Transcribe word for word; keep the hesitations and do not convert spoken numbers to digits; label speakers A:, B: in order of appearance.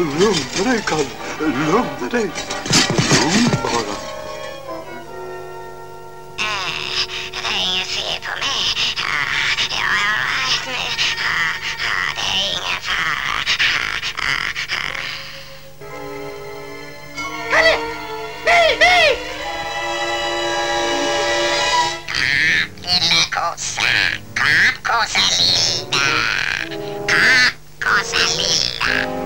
A: Lugna dig, Kalle. Lugna dig. Lugn bara.
B: Det är ingen fel på mig. Jag är all right nu. Det är ingen fara. Kalle! Nej, nej! Kom, lilla kossa. Kom, kossa lilla. Kom, kossa lilla.